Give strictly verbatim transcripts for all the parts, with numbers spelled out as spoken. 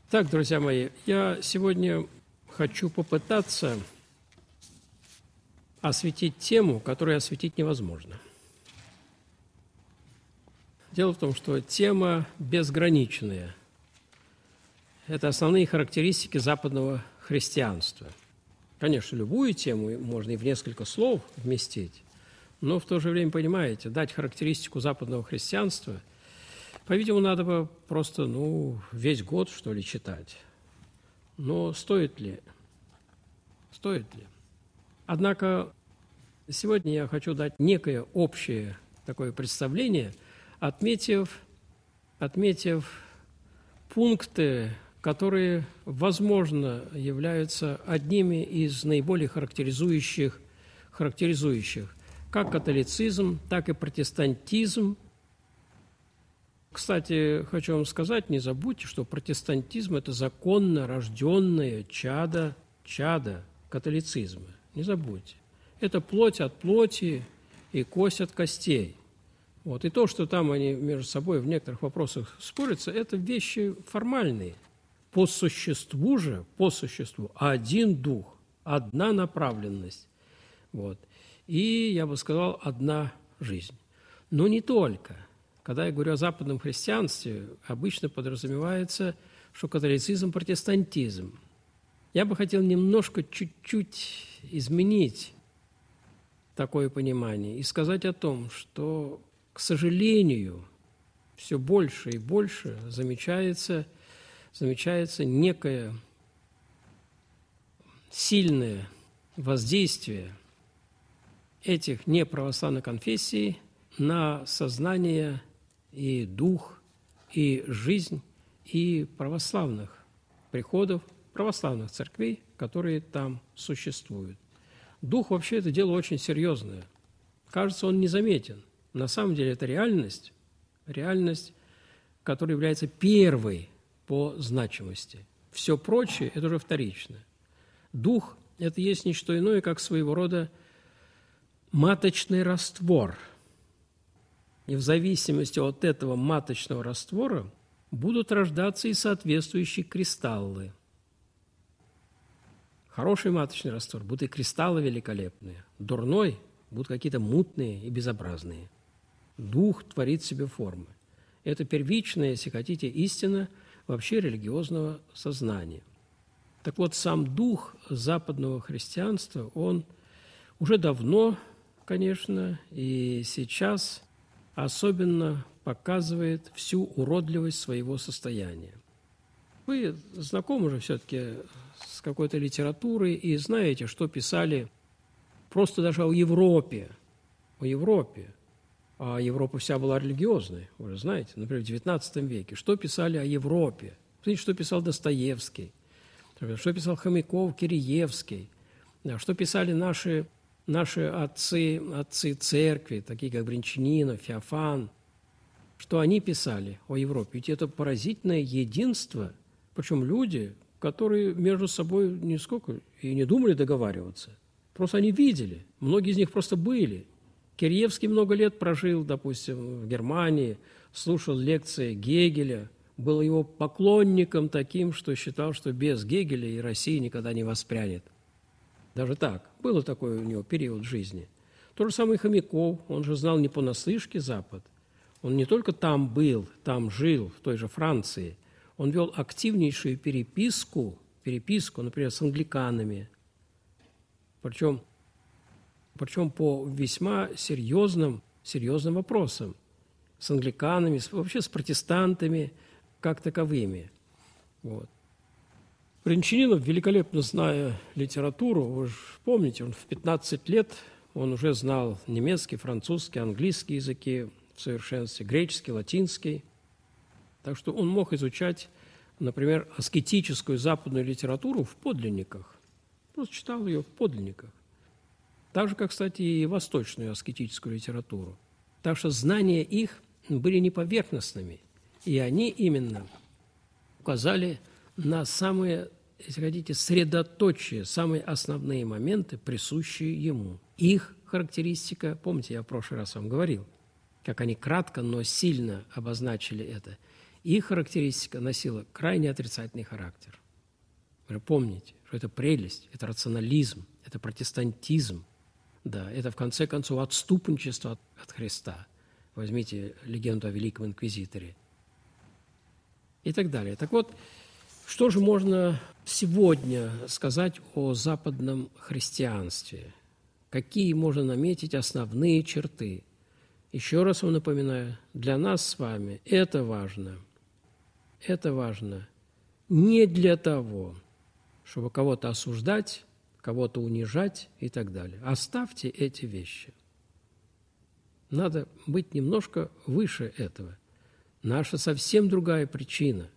Так, друзья мои, я сегодня хочу попытаться осветить тему, которую осветить невозможно. Дело в том, что тема безграничная. Это основные характеристики западного христианства. Конечно, любую тему можно и в несколько слов вместить, но в то же время, понимаете, дать характеристику западного христианства, по-видимому, надо бы просто, ну, весь год, что ли, читать. Но стоит ли? Стоит ли? Однако сегодня я хочу дать некое общее такое представление, отметив, отметив пункты, которые, возможно, являются одними из наиболее характеризующих, характеризующих как католицизм, так и протестантизм. Кстати, хочу вам сказать, не забудьте, что протестантизм – это законно рожденное чадо, чадо католицизма. Не забудьте. Это плоть от плоти и кость от костей. Вот. И то, что там они между собой в некоторых вопросах спорятся, это вещи формальные. По существу же, по существу, один дух, одна направленность. Вот. И, я бы сказал, одна жизнь. Но не только. Когда я говорю о западном христианстве, обычно подразумевается, что католицизм – протестантизм. Я бы хотел немножко, чуть-чуть изменить такое понимание и сказать о том, что, к сожалению, все больше и больше замечается, замечается некое сильное воздействие этих неправославных конфессий на сознание и дух, и жизнь, и православных приходов, православных церквей, которые там существуют. Дух вообще это дело очень серьезное. Кажется, он незаметен. На самом деле это реальность, реальность, которая является первой по значимости. Все прочее – это уже вторично. Дух – это есть не что иное, как своего рода маточный раствор. И в зависимости от этого маточного раствора будут рождаться и соответствующие кристаллы. Хороший маточный раствор, будут и кристаллы великолепные. Дурной будут какие-то мутные и безобразные. Дух творит себе формы. Это первичная, если хотите, истина вообще религиозного сознания. Так вот, сам дух западного христианства, он уже давно, конечно, и сейчас особенно показывает всю уродливость своего состояния. Вы знакомы же все-таки с какой-то литературой и знаете, что писали просто даже о Европе, о Европе. А Европа вся была религиозной, вы же знаете, например, в девятнадцатом веке. Что писали о Европе? Смотрите, что писал Достоевский, что писал Хомяков, Киреевский, что писали наши, наши отцы, отцы церкви, такие как Бринчанинов, Феофан, что они писали о Европе. Ведь это поразительное единство, причем люди, которые между собой нисколько и не думали договариваться. Просто они видели, многие из них просто были. Киреевский много лет прожил, допустим, в Германии, слушал лекции Гегеля, был его поклонником таким, что считал, что без Гегеля и Россия никогда не воспрянет. Даже так. Был такой у него период жизни. То же самое Хомяков, он же знал не понаслышке Запад. Он не только там был, там жил, в той же Франции. Он вел активнейшую переписку, переписку, например, с англиканами. Причем, причем по весьма серьезным, серьезным вопросам. С англиканами, вообще с протестантами как таковыми. Вот. Бринчанинов, великолепно зная литературу, вы же помните, он в пятнадцать лет он уже знал немецкий, французский, английский языки в совершенстве, греческий, латинский. Так что он мог изучать, например, аскетическую западную литературу в подлинниках. Просто читал ее в подлинниках. Так же, как, кстати, и восточную аскетическую литературу. Так что знания их были не поверхностными. И они именно указали на самые, если хотите, средоточие, самые основные моменты, присущие ему. Их характеристика, помните, я в прошлый раз вам говорил, как они кратко, но сильно обозначили это. их характеристика носила крайне отрицательный характер. Вы помните, что это прелесть, это рационализм, это протестантизм, да, это, в конце концов, отступничество от, от Христа. Возьмите легенду о Великом Инквизиторе и так далее. Так вот, что же можно сегодня сказать о западном христианстве? Какие можно наметить основные черты? Еще раз вам напоминаю, для нас с вами это важно. Это важно не для того, чтобы кого-то осуждать, кого-то унижать и так далее. Оставьте эти вещи. Надо быть немножко выше этого. Наша совсем другая причина.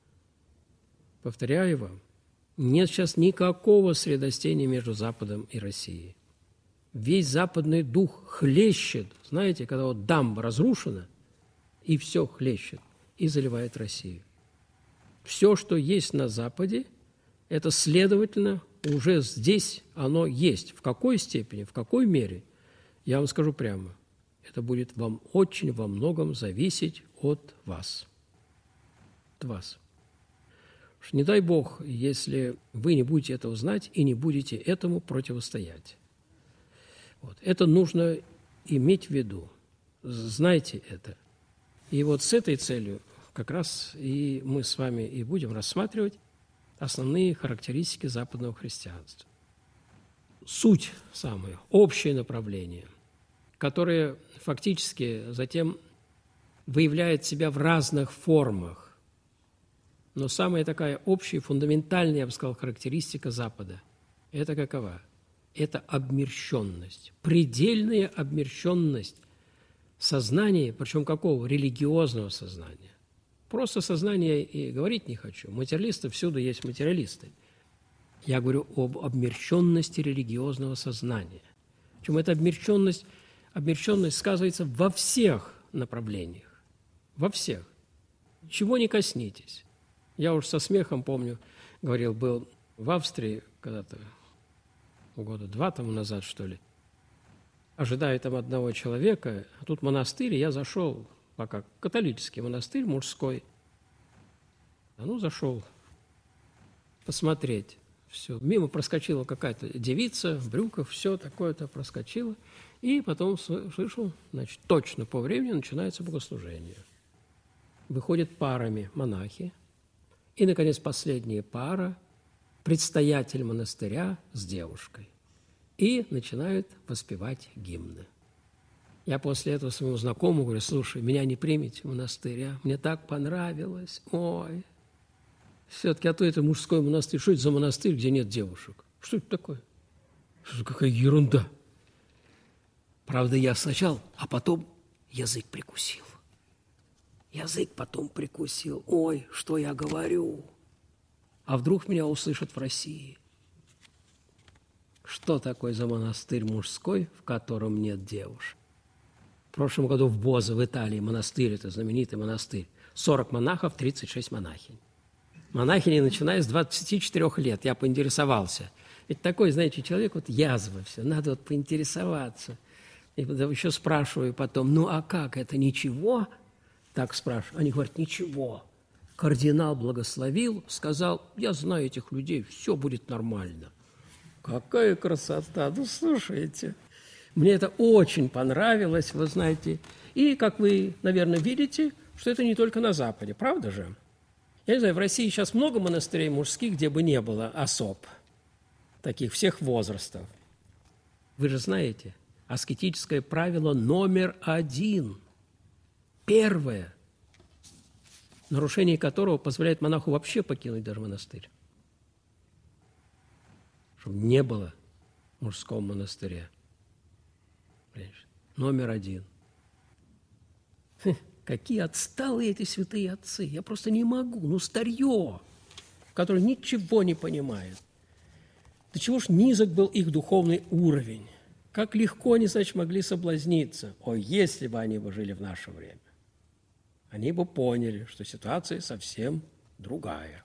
Повторяю вам, нет сейчас никакого средостения между Западом и Россией. Весь западный дух хлещет. Знаете, когда вот дамба разрушена, и все хлещет, и заливает Россию. Все, что есть на Западе, это, следовательно, уже здесь оно есть. В какой степени, в какой мере, я вам скажу прямо, это будет вам очень во многом зависеть от вас. От вас. Уж не дай Бог, если вы не будете этого знать и не будете этому противостоять. Вот. Это нужно иметь в виду. Знайте это. И вот с этой целью как раз и мы с вами и будем рассматривать основные характеристики западного христианства. Суть самое, общее направление, которое фактически затем выявляет себя в разных формах. Но самая такая общая, фундаментальная, я бы сказал, характеристика Запада – это какова? Это обмерщенность, предельная обмерщенность сознания, причем какого? Религиозного сознания. Просто сознание и говорить не хочу. Материалисты всюду есть материалисты. Я говорю об обмерщенности религиозного сознания. Причем эта обмерщенность, обмерщенность сказывается во всех направлениях. Во всех. Чего не коснитесь. Я уж со смехом помню, говорил, был в Австрии когда-то, года два тому назад, что ли, ожидая там одного человека, а тут монастырь, и я зашел, пока католический монастырь мужской, а ну, зашел посмотреть. Все. Мимо проскочила какая-то девица в брюках, все такое-то проскочило, и потом слышал, значит, точно по времени начинается богослужение. Выходят парами монахи, и, наконец, последняя пара, предстоятель монастыря с девушкой, и начинают воспевать гимны. Я после этого своему знакомому говорю: слушай, меня не примете в монастырь, а? Мне так понравилось, ой. Все-таки, а то это мужской монастырь. Что это за монастырь, где нет девушек? Что это такое? Что какая ерунда. Правда, я сначала, а потом язык прикусил. Язык потом прикусил. Ой, что я говорю? А вдруг меня услышат в России? Что такое за монастырь мужской, в котором нет девушек? В прошлом году в Бозо, в Италии, монастырь, это знаменитый монастырь. сорок монахов, тридцать шесть монахинь. Монахини, начиная с двадцати четырёх лет, я поинтересовался. Ведь такой, знаете, человек, вот язва все, надо вот поинтересоваться. И еще спрашиваю потом, ну а как, это ничего? Так спрашиваю. Они говорят, ничего. Кардинал благословил, сказал, я знаю этих людей, все будет нормально. Какая красота, ну слушайте. Мне это очень понравилось, вы знаете. И, как вы, наверное, видите, что это не только на Западе, правда же? Я не знаю, в России сейчас много монастырей мужских, где бы не было особ, таких всех возрастов. Вы же знаете, аскетическое правило номер один, первое, нарушение которого позволяет монаху вообще покинуть даже монастырь. Чтобы не было мужского монастыря. Номер один. Хм, какие отсталые эти святые отцы. Я просто не могу. Ну, старье, которое ничего не понимает. До чего ж низок был их духовный уровень. Как легко они, значит, могли соблазниться. О, если бы они бы жили в наше время. Они бы поняли, что ситуация совсем другая.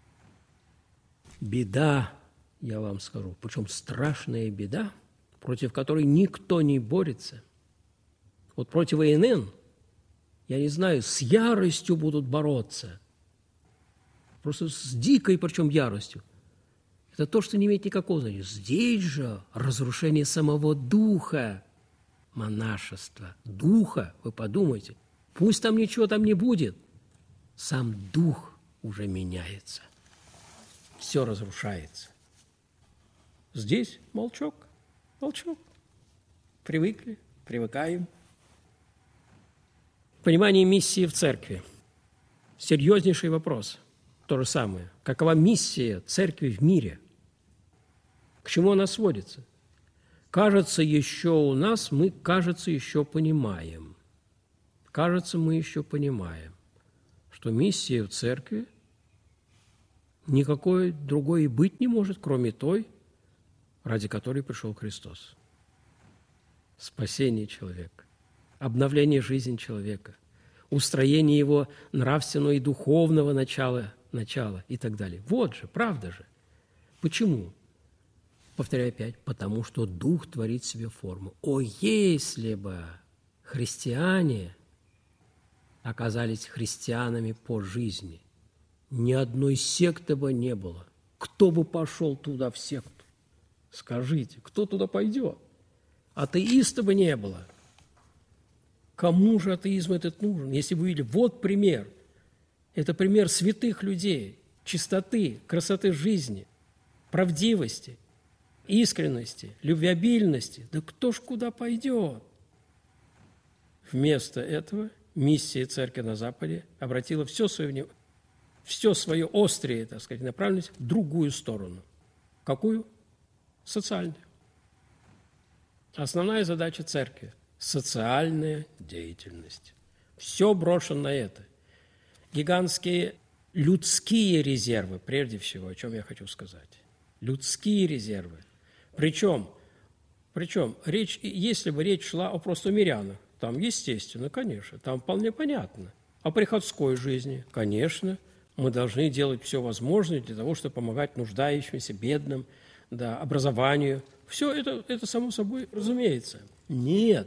Беда, я вам скажу, причем страшная беда, против которой никто не борется. Вот против ИНН я не знаю, с яростью будут бороться. Просто с дикой, причем, яростью. Это то, что не имеет никакого значения. Здесь же разрушение самого духа монашества. Духа, вы подумайте. Пусть там ничего там не будет. Сам дух уже меняется. Все разрушается. Здесь молчок, молчок. Привыкли, привыкаем. Понимание миссии в церкви. Серьезнейший вопрос. То же самое. Какова миссия церкви в мире? К чему она сводится? Кажется, еще у нас мы, кажется, еще понимаем. Кажется, мы еще понимаем, что миссия в церкви никакой другой и быть не может, кроме той, ради которой пришел Христос. Спасение человека, обновление жизни человека, устроение его нравственного и духовного начала, начала и так далее. Вот же, правда же. Почему? Повторяю опять, потому что Дух творит себе форму. О, если бы христиане оказались христианами по жизни, ни одной секты бы не было. Кто бы пошел туда в секту? Скажите, кто туда пойдет? Атеиста бы не было. Кому же атеизм этот нужен? Если вы видели, вот пример. Это пример святых людей, чистоты, красоты жизни, правдивости, искренности, любвеобильности. Да кто ж куда пойдет? Вместо этого миссия церкви на Западе обратила все свое, все свое острее, так сказать, направленность в другую сторону. Какую? Социальную. Основная задача церкви – социальная деятельность. Все брошено на это. Гигантские людские резервы, прежде всего, о чем я хочу сказать. Людские резервы. Причем, причем речь, если бы речь шла о просто мирянах, там, естественно, конечно, там вполне понятно. О приходской жизни, конечно, мы должны делать все возможное для того, чтобы помогать нуждающимся, бедным, да, образованию. Все это, это само собой разумеется. Нет.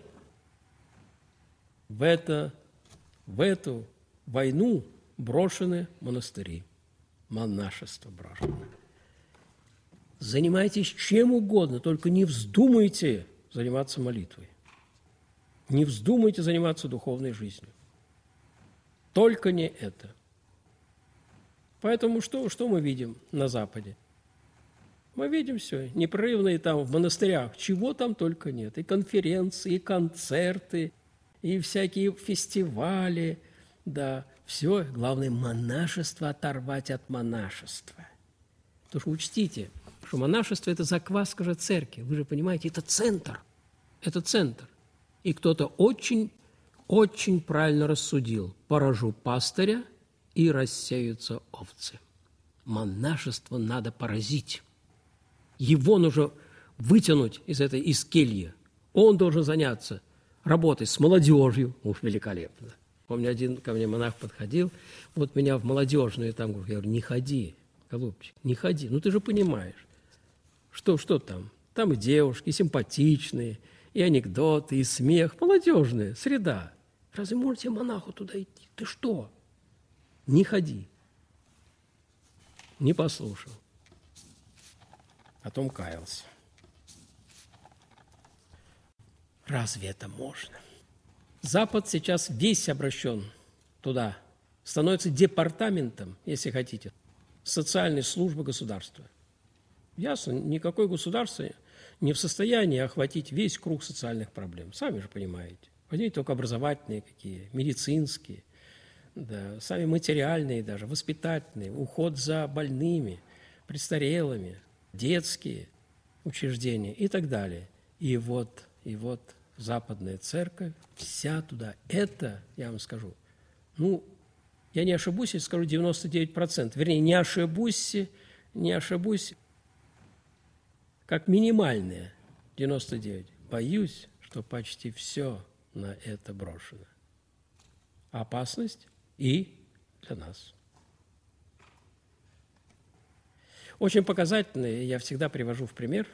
В, это, в эту войну брошены монастыри, монашество брошено. Занимайтесь чем угодно, только не вздумайте заниматься молитвой. Не вздумайте заниматься духовной жизнью. Только не это. Поэтому что, что мы видим на Западе? Мы видим все, непрерывные там в монастырях, чего там только нет. И конференции, и концерты, и всякие фестивали, да, все. Главное, монашество оторвать от монашества. Потому что учтите, что монашество – это закваска же церкви. Вы же понимаете, это центр. Это центр. И кто-то очень, очень правильно рассудил. Поражу пастыря, и рассеются овцы. Монашество надо поразить. Его нужно вытянуть из этой из кельи. Он должен заняться работой с молодежью. Уж великолепно. Помню, один ко мне монах подходил, вот меня в молодежную там, я говорю, не ходи, голубчик, не ходи. Ну, ты же понимаешь, что, что там? Там и девушки, и симпатичные, и анекдоты, и смех. Молодежная среда. Разве можете монаху туда идти? Ты что? Не ходи. Не послушал. Потом каялся. Разве это можно? Запад сейчас весь обращен туда. Становится департаментом, если хотите, социальной службы государства. Ясно, никакое государство не в состоянии охватить весь круг социальных проблем. Сами же понимаете. Возьмите только образовательные какие, медицинские, да, сами материальные даже, воспитательные, уход за больными, престарелыми, детские учреждения и так далее. И вот, и вот западная церковь, вся туда. Это, я вам скажу, ну, я не ошибусь, если скажу девяносто девять процентов. Вернее, не ошибусь, не ошибусь, как минимальное девяносто девять. Боюсь, что почти все на это брошено. Опасность и для нас. Очень показательный, я всегда привожу в пример,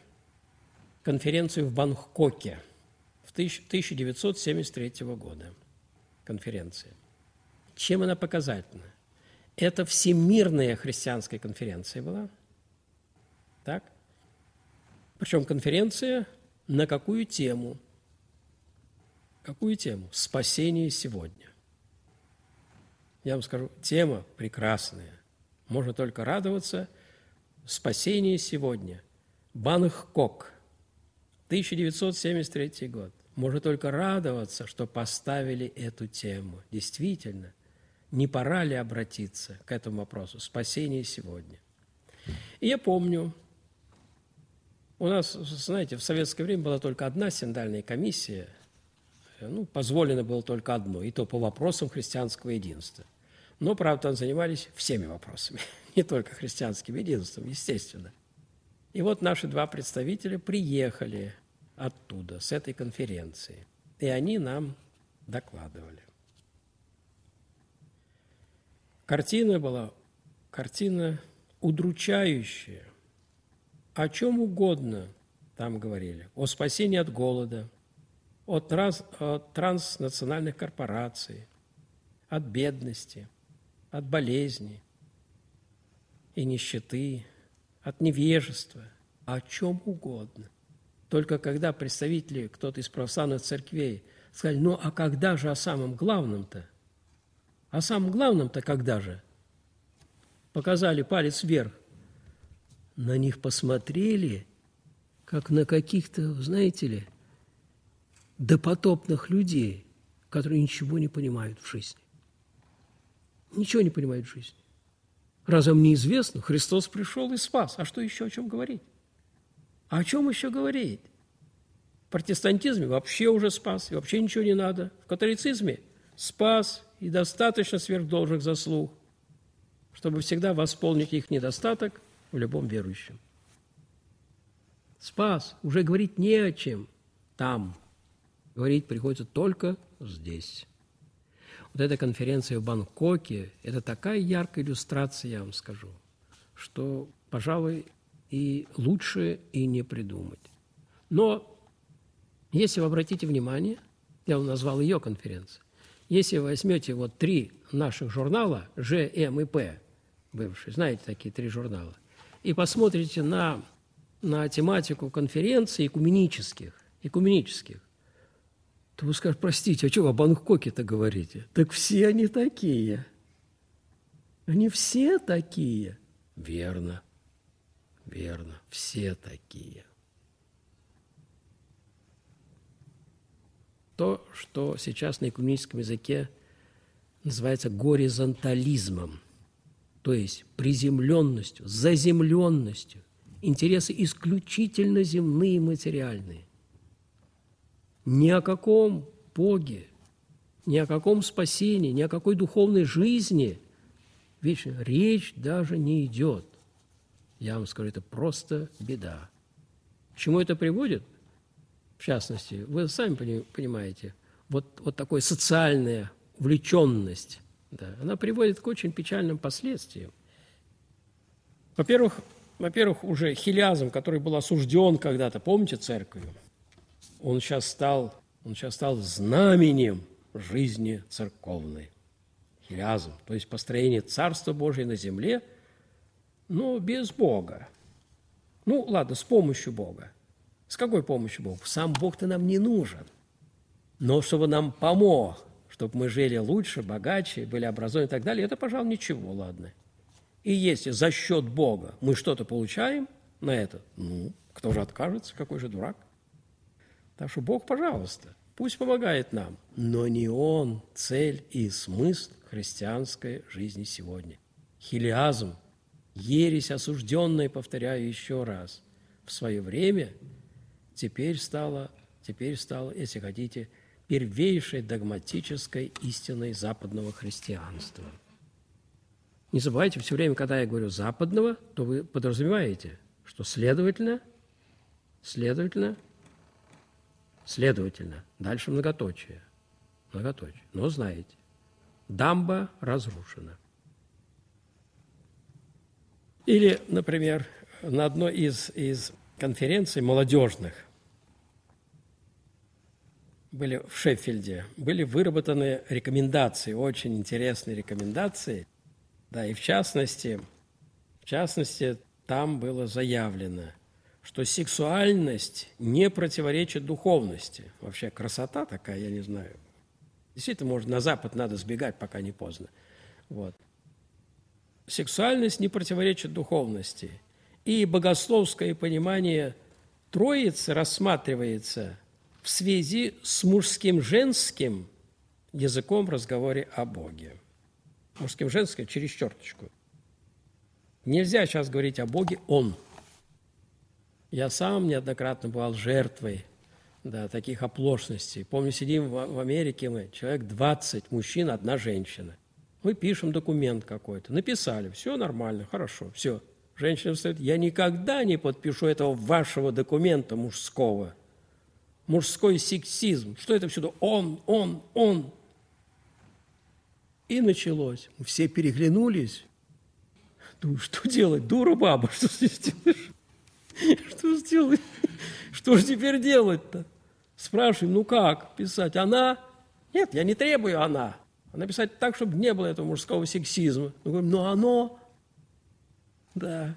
конференцию в Бангкоке в тысяча девятьсот семьдесят третьего года. конференция. Чем она показательна? Это всемирная христианская конференция была. Так? Причем конференция на какую тему? Какую тему? Спасение сегодня. Я вам скажу, тема прекрасная. Можно только радоваться. Спасение сегодня. Бангкок, тысяча девятьсот семьдесят третий год. Можно только радоваться, что поставили эту тему. Действительно, не пора ли обратиться к этому вопросу? Спасение сегодня. И я помню, у нас, знаете, в советское время была только одна синодальная комиссия, ну, позволено было только одно, и то по вопросам христианского единства. Но, правда, там занимались всеми вопросами, не только христианским единством, естественно. И вот наши два представителя приехали оттуда, с этой конференции, и они нам докладывали. Картина была, картина удручающая. О чем угодно там говорили. О спасении от голода, от, транс, от транснациональных корпораций, от бедности, от болезни и нищеты, от невежества, о чем угодно. Только когда представители, кто-то из православных церквей, сказали, ну а когда же о самом главном-то? О самом главном-то когда же? Показали палец вверх. На них посмотрели, как на каких-то, знаете ли, допотопных людей, которые ничего не понимают в жизни. Ничего не понимают в жизни. Разве вам неизвестно? Христос пришел и спас. А что еще о чем говорить? А о чем еще говорить? В протестантизме вообще уже спас, и вообще ничего не надо. В католицизме спас, и достаточно сверхдолжных заслуг, чтобы всегда восполнить их недостаток в любом верующем. Спас, уже говорить не о чем там. Говорить приходится только здесь. Вот эта конференция в Бангкоке – это такая яркая иллюстрация, я вам скажу, что, пожалуй, и лучше и не придумать. Но если вы обратите внимание, я вам назвал ее конференцию, если вы возьмете вот три наших журнала, Ж, М и П, бывшие, знаете такие три журнала, и посмотрите на, на тематику конференций экуменических, экуменических, то вы скажете, простите, а что вы о Бангкоке-то говорите? Так все они такие. Они все такие. Верно, верно, все такие. То, что сейчас на экуменическом языке называется горизонтализмом, то есть приземленностью, заземленностью, интересы исключительно земные и материальные. Ни о каком Боге, ни о каком спасении, ни о какой духовной жизни вечно речь даже не идет. Я вам скажу, это просто беда. К чему это приводит? В частности, вы сами понимаете, вот, вот такая социальная увлеченность, да, она приводит к очень печальным последствиям. Во-первых, во-первых, уже хилиазм, который был осужден когда-то, помните, церковью, он сейчас стал, он сейчас стал знаменем жизни церковной. Хилиазм, то есть построение Царства Божия на земле, но без Бога. Ну, ладно, с помощью Бога. С какой помощью Бога? Сам Бог-то нам не нужен. Но чтобы нам помог, чтобы мы жили лучше, богаче, были образованы и так далее, это, пожалуй, ничего, ладно. И если за счет Бога мы что-то получаем на это, ну, кто же откажется, какой же дурак? Так что Бог, пожалуйста, пусть помогает нам, но не Он цель и смысл христианской жизни сегодня. Хилиазм, ересь осужденная, повторяю еще раз, в свое время теперь стала, теперь стала, если хотите, первейшей догматической истиной западного христианства. Не забывайте, все время, когда я говорю «западного», то вы подразумеваете, что следовательно, следовательно, следовательно, дальше многоточие, многоточие. Но знаете, дамба разрушена. Или, например, на одной из, из конференций молодежных были в Шеффилде, были выработаны рекомендации, очень интересные рекомендации. Да, и в частности, в частности, там было заявлено, что сексуальность не противоречит духовности. Вообще красота такая, я не знаю. Действительно, может, на Запад надо сбегать, пока не поздно. Вот. Сексуальность не противоречит духовности. И богословское понимание Троицы рассматривается в связи с мужским-женским языком в разговоре о Боге. Мужским-женским через черточку. Нельзя сейчас говорить о Боге «Он». Я сам неоднократно бывал жертвой, да, таких оплошностей. Помню, сидим в, в Америке мы, человек двадцать, мужчин, одна женщина. Мы пишем документ какой-то. Написали, все нормально, хорошо, все. Женщина встает, я никогда не подпишу этого вашего документа мужского. Мужской сексизм. Что это всюду? Он, он, он. И началось. Все переглянулись. Думаю, что делать? Дура баба, что здесь делаешь? Что сделать? Что же теперь делать-то? Спрашиваем, ну как писать? Она? Нет, я не требую она. А написать так, чтобы не было этого мужского сексизма. Мы говорим, ну оно? Да.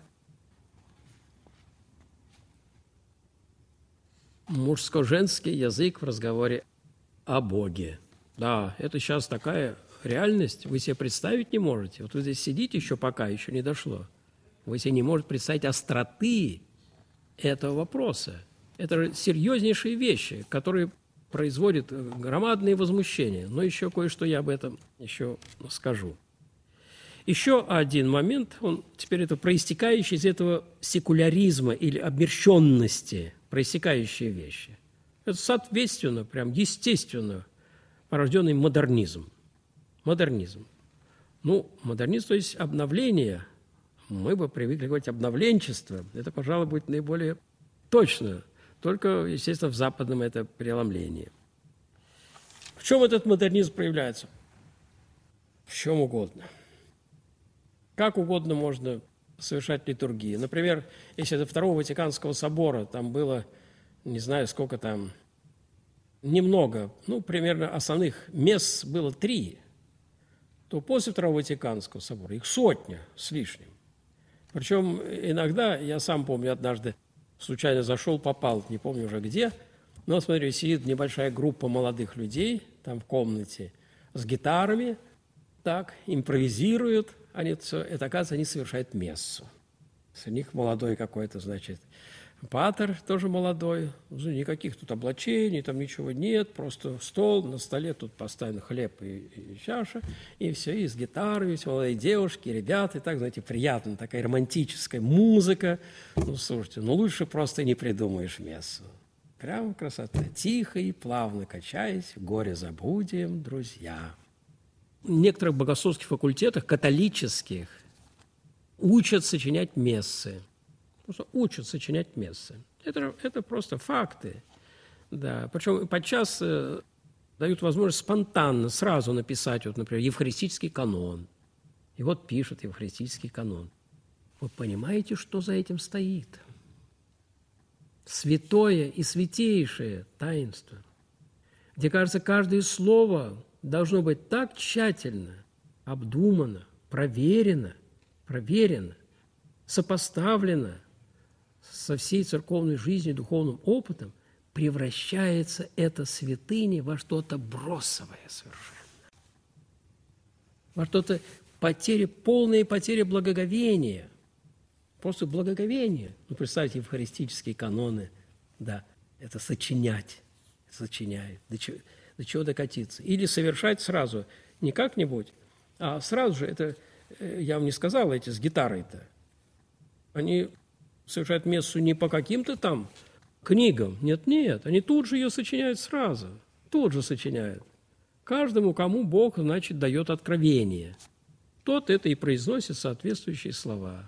Мужско-женский язык в разговоре о Боге. Да, это сейчас такая реальность, вы себе представить не можете. Вот вы здесь сидите еще пока, еще не дошло. Вы себе не можете представить остроты этого вопроса. Это же серьезнейшие вещи, которые производят громадные возмущения. Но еще кое-что я об этом еще скажу. Еще один момент, он теперь это проистекающий из этого секуляризма или обмерщенности, проистекающие вещи. Это соответственно, прям естественно порожденный модернизм. Модернизм. Ну, модернизм, то есть обновление. Мы бы привыкли говорить обновленчество. Это, пожалуй, будет наиболее точно. Только, естественно, в западном это преломлении. В чем этот модернизм проявляется? В чем угодно. Как угодно можно совершать литургии. Например, если до Второго Ватиканского собора там было, не знаю, сколько там, немного, ну, примерно основных месс было три, то после Второго Ватиканского собора их сотня с лишним. Причем иногда, я сам помню, однажды случайно зашел, попал, не помню уже где, но, смотрю, сидит небольшая группа молодых людей там в комнате с гитарами, так, импровизируют, они, это, оказывается, они совершают мессу. У них молодой какой-то, значит, патер, тоже молодой, никаких тут облачений, там ничего нет, просто стол, на столе тут поставлен хлеб и, и чаша, и все, и с гитарой, все молодые девушки, ребята, и так, знаете, приятно, такая романтическая музыка. Ну, слушайте, ну лучше просто не придумаешь мессу. Прям красота. Тихо и плавно качаясь, горе забудем, друзья. В некоторых богословских факультетах, католических, учат сочинять мессы. Просто учат сочинять мессы. Это, это просто факты. Да. Причем подчас э, дают возможность спонтанно сразу написать, вот, например, евхаристический канон. И вот пишут евхаристический канон. Вы понимаете, что за этим стоит? Святое и святейшее таинство, где, кажется, каждое слово должно быть так тщательно, обдумано, проверено, проверено, сопоставлено со всей церковной жизнью, духовным опытом, превращается эта святыня во что-то бросовое совершенно, во что-то потеря, полная потеря благоговения, просто благоговение. Ну, представьте, евхаристические каноны, да, это сочинять, сочиняет, до чего, до чего докатиться. Или совершать сразу, не как-нибудь, а сразу же, это, я вам не сказал, эти с гитарой-то, они совершают мессу не по каким-то там книгам, нет-нет, они тут же ее сочиняют сразу, тут же сочиняют. Каждому, кому Бог, значит, дает откровение, тот это и произносит соответствующие слова.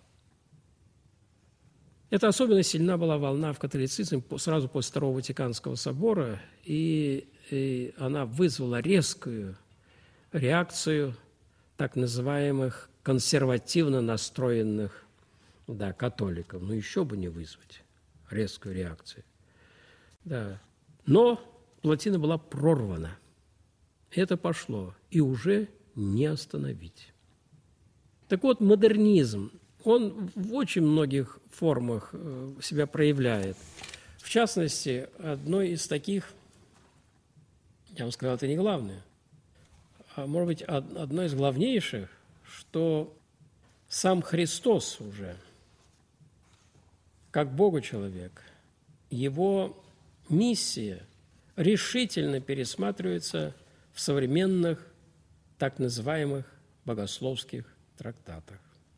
Это особенно сильна была волна в католицизме сразу после Второго Ватиканского собора, и, и она вызвала резкую реакцию так называемых консервативно настроенных, да, католиков. Ну, еще бы не вызвать резкую реакцию. Да. Но плотина была прорвана. Это пошло, и уже не остановить. Так вот, модернизм, он в очень многих формах себя проявляет. В частности, одной из таких, я вам сказал, это не главное, а может быть, одно из главнейших, что сам Христос уже, как Богу-человек, его миссия решительно пересматривается в современных так называемых богословских трактатах.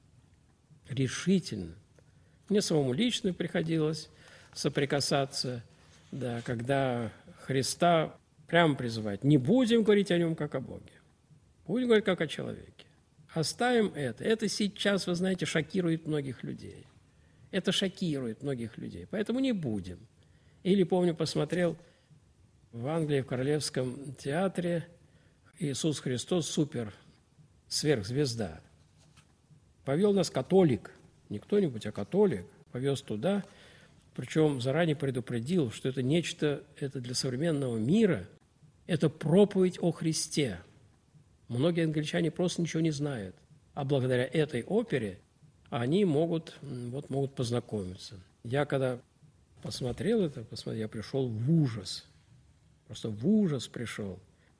Решительно. Мне самому лично приходилось соприкасаться, да, когда Христа прямо призывает: не будем говорить о нем как о Боге, будем говорить как о человеке. Оставим это. Это сейчас, вы знаете, шокирует многих людей. Это шокирует многих людей, поэтому не будем. Или, помню, посмотрел в Англии, в Королевском театре «Иисус Христос, супер, сверхзвезда». Повел нас католик, не кто-нибудь, а католик, повез туда, причем заранее предупредил, что это нечто, это для современного мира, это проповедь о Христе. Многие англичане просто ничего не знают, а благодаря этой опере они могут, вот, могут познакомиться. Я когда посмотрел это, посмотрел, я пришел в ужас, просто в ужас пришел.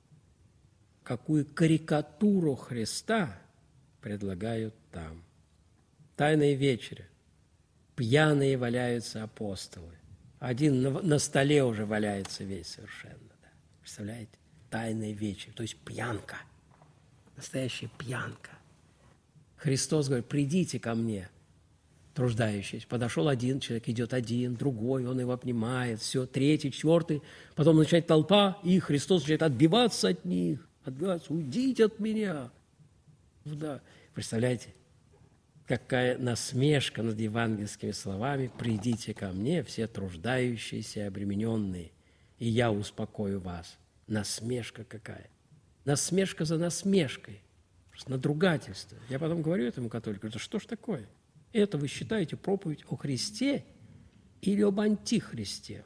Какую карикатуру Христа предлагают там. Тайная вечеря. Пьяные валяются апостолы. Один на, на столе уже валяется весь совершенно. Да. Представляете? Тайная вечеря, то есть пьянка. Настоящая пьянка. Христос говорит: придите ко мне, труждающиеся. Подошел один человек, идет один, другой, он его обнимает, все, третий, четвертый. Потом начинает толпа, и Христос начинает отбиваться от них. Отбиваться, уйдите от меня. Да. Представляете, какая насмешка над евангельскими словами: придите ко мне, все труждающиеся и обремененные, и я успокою вас. Насмешка какая. Насмешка за насмешкой. Просто надругательство. Я потом говорю этому католику: да что ж такое? Это вы считаете проповедь о Христе или об антихристе?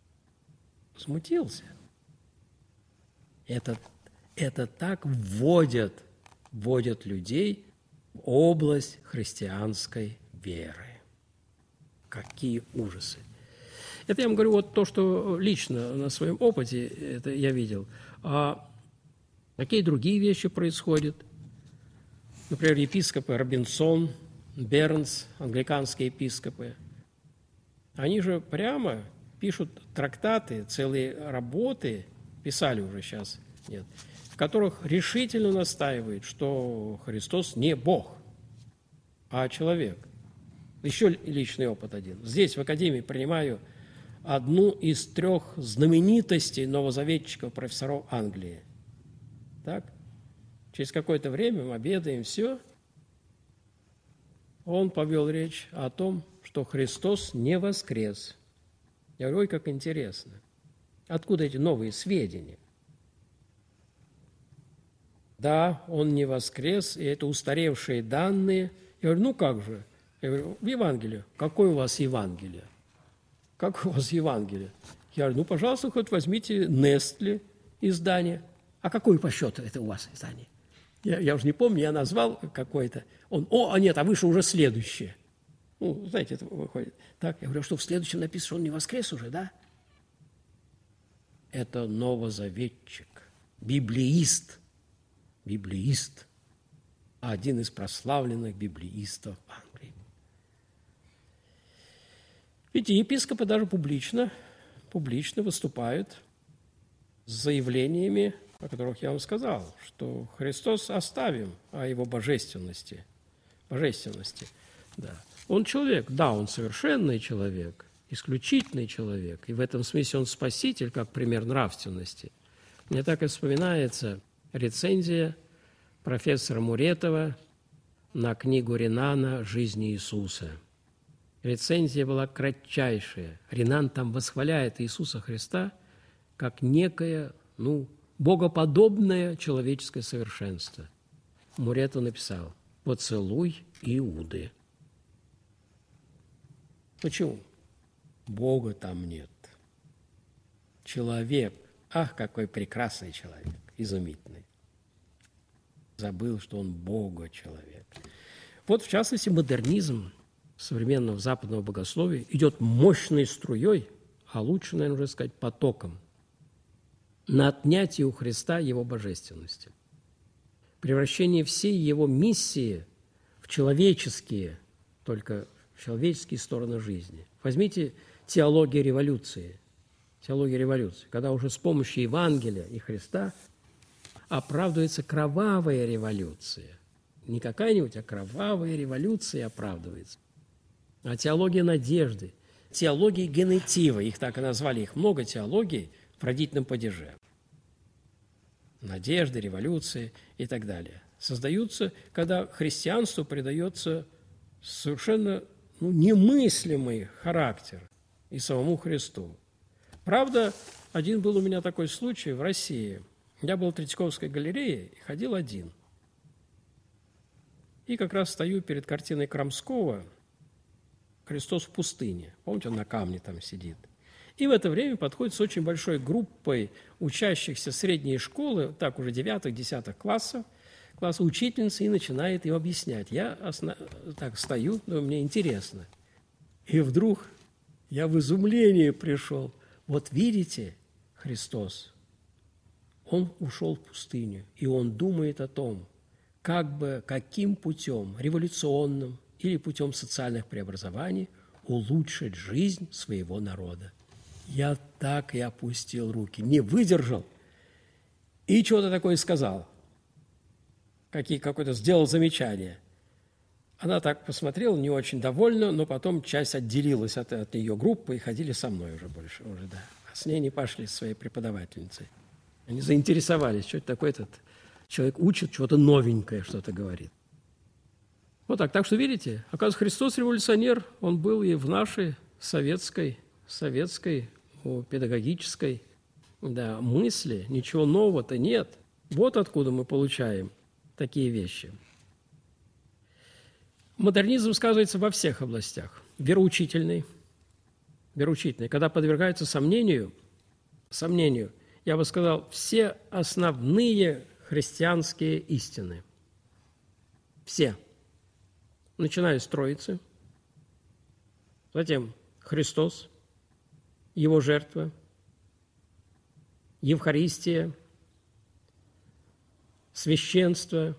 Смутился. Это, это так вводят, вводят людей в область христианской веры. Какие ужасы. Это я вам говорю вот то, что лично на своем опыте это я видел. А какие другие вещи происходят? Например, епископы Робинсон, Бернс, англиканские епископы, они же прямо пишут трактаты, целые работы, писали уже сейчас, нет, в которых решительно настаивают, что Христос не Бог, а человек. Еще личный опыт один. Здесь, в Академии, принимаю одну из трех знаменитостей новозаветчиков, профессоров Англии. Так? Через какое-то время мы обедаем, все. Он повел речь о том, что Христос не воскрес. Я говорю: ой, как интересно. Откуда эти новые сведения? Да, он не воскрес, и это устаревшие данные. Я говорю: ну как же? Я говорю: в Евангелии. Какое у вас Евангелие? Как у вас Евангелие? Я говорю: ну, пожалуйста, хоть возьмите Нестле издание. А какое по счету это у вас издание? Я, я уже не помню, я назвал какое-то. Он: о, а нет, а выше уже следующее. Ну, знаете, это выходит. Так, я говорю: что в следующем написано, что он не воскрес уже, да? Это новозаветчик, библеист. Библеист. Один из прославленных библеистов Англии. Видите, епископы даже публично, публично выступают с заявлениями, о которых я вам сказал, что Христос оставим о его божественности. Божественности, да. Он человек, да, он совершенный человек, исключительный человек, и в этом смысле он спаситель, как пример нравственности. Мне так и вспоминается рецензия профессора Муретова на книгу Ренана «Жизнь Иисуса». Рецензия была кратчайшая. Ренан там восхваляет Иисуса Христа как некое, ну, богоподобное человеческое совершенство. Муретов написал: «Поцелуй Иуды». Почему? Бога там нет. Человек, Ах, какой прекрасный человек, изумительный. Забыл, что он Бога человек. Вот, в частности, модернизм современного западного богословия идет мощной струей, а лучше, наверное, уже сказать, потоком, на отнятие у Христа его божественности. Превращение всей его миссии в человеческие, только в человеческие стороны жизни. Возьмите теологию революции. Теология революции, когда уже с помощью Евангелия и Христа оправдывается кровавая революция. Не какая-нибудь, а кровавая революция оправдывается. А теология надежды, теология генетива, их так и назвали, их много теологий в родительном падеже. Надежды, революции и так далее. Создаются, когда христианству придается совершенно ну, немыслимый характер и самому Христу. Правда, один был у меня такой случай в России. Я был в Третьяковской галерее и ходил один. И как раз стою перед картиной Крамского «Христос в пустыне». Помните, он на камне там сидит. И в это время подходит с очень большой группой учащихся средней школы, так уже девятых-десятых классов, класса учительницы, и начинает ее объяснять. Я осна... так стою, но мне интересно. И вдруг я в изумление пришел. Вот видите, Христос, Он ушел в пустыню, и Он думает о том, как бы, каким путем, революционным или путем социальных преобразований, улучшить жизнь своего народа. Я так и опустил руки, не выдержал и что-то такое сказал, какие, какое-то сделал замечание. Она так посмотрела, не очень довольна, но потом часть отделилась от, от ее группы и ходили со мной уже больше, уже, да. А с ней не пошли, с своей преподавательницей. Они заинтересовались, что это такое этот человек учит, чего-то новенькое, что-то говорит. Вот так. Так что, видите, оказывается, Христос революционер, он был и в нашей советской, советской, педагогической да, мысли. Ничего нового-то нет. Вот откуда мы получаем такие вещи. Модернизм сказывается во всех областях. Вероучительный, вероучительный, когда подвергается сомнению, сомнению, я бы сказал, все основные христианские истины. Все. Начиная с Троицы, затем Христос, Его жертва, Евхаристия, священство.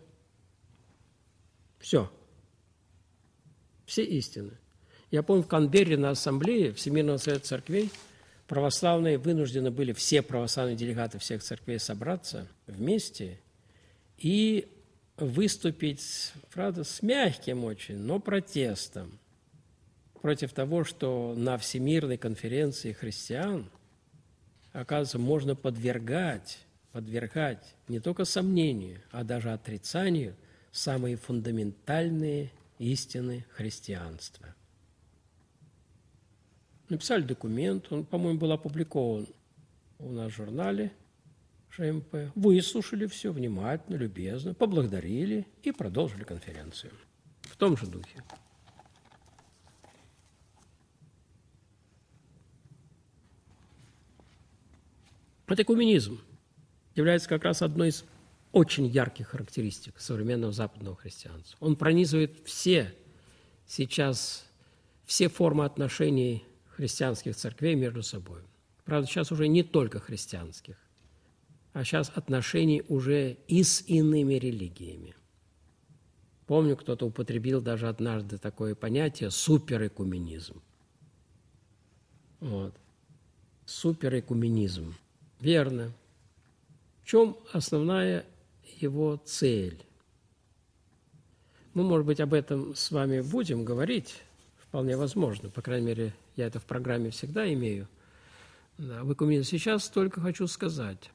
Все. Все истины. Я помню, в Канберре на ассамблее Всемирного совета церквей православные вынуждены были, все православные делегаты всех церквей собраться вместе и выступить, правда, с мягким очень, но протестом против того, что на Всемирной конференции христиан, оказывается, можно подвергать, подвергать не только сомнению, а даже отрицанию самые фундаментальные истины христианства. Написали документ, он, по-моему, был опубликован у нас в журнале ШМП. Выслушали все внимательно, любезно, поблагодарили и продолжили конференцию. В том же духе. Вот экуменизм является как раз одной из очень ярких характеристик современного западного христианства. Он пронизывает все сейчас, все формы отношений христианских церквей между собой. Правда, сейчас уже не только христианских, а сейчас отношений уже и с иными религиями. Помню, кто-то употребил даже однажды такое понятие суперэкуменизм. Вот. Суперэкуменизм. Верно. В чем основная его цель? Мы, может быть, об этом с вами будем говорить, вполне возможно. По крайней мере, я это в программе всегда имею. Да, в экуменизме. Сейчас только хочу сказать,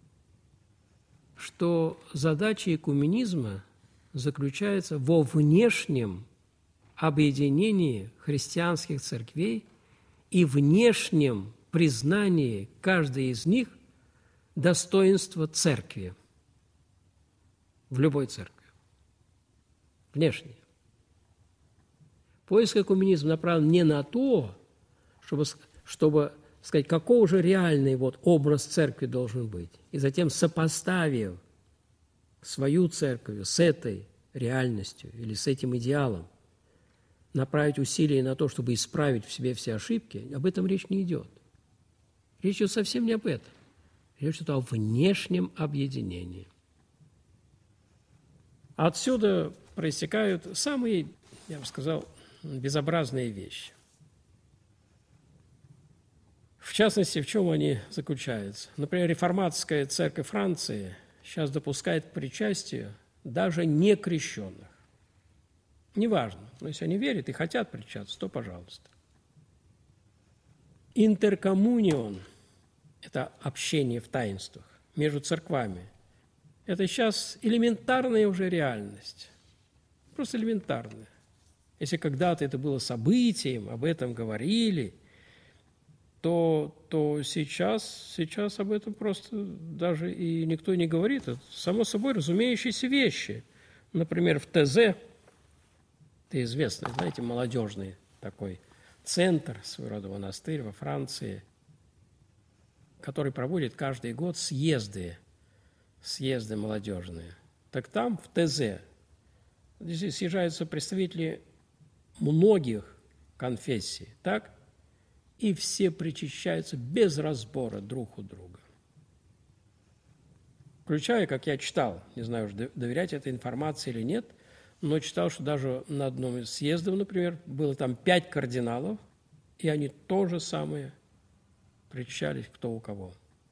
что задача экуменизма заключается во внешнем объединении христианских церквей и внешнем признании каждой из них достоинства церкви в любой церкви. Внешне. Поиск экуменизма направлен не на то, чтобы, чтобы сказать, какого же реальный вот образ церкви должен быть. И затем, сопоставив свою церковь с этой реальностью или с этим идеалом, направить усилия на то, чтобы исправить в себе все ошибки, об этом речь не идет. Речь идет совсем не об этом. Речь идет о внешнем объединении. Отсюда проистекают самые, я бы сказал, безобразные вещи. В частности, в чем они заключаются? Например, реформатская церковь Франции сейчас допускает к причастию даже некрещенных. Неважно, но если они верят и хотят причаститься, то пожалуйста. Интеркоммунион – это общение в таинствах между церквами. Это сейчас элементарная уже реальность. Просто элементарная. Если когда-то это было событием, об этом говорили, то, то сейчас, сейчас об этом просто даже и никто не говорит. Это само собой разумеющиеся вещи. Например, в ТЗ, это известный, знаете, молодежный такой центр, своего рода монастырь во Франции, который проводит каждый год съезды, съезды молодежные. Так там, в ТЗ, здесь съезжаются представители многих конфессий, так? И все причащаются без разбора друг у друга. Включая, как я читал, не знаю, доверять этой информации или нет, но читал, что даже на одном из съездов, например, было там пять кардиналов, и они то же самое причащались кто у кого.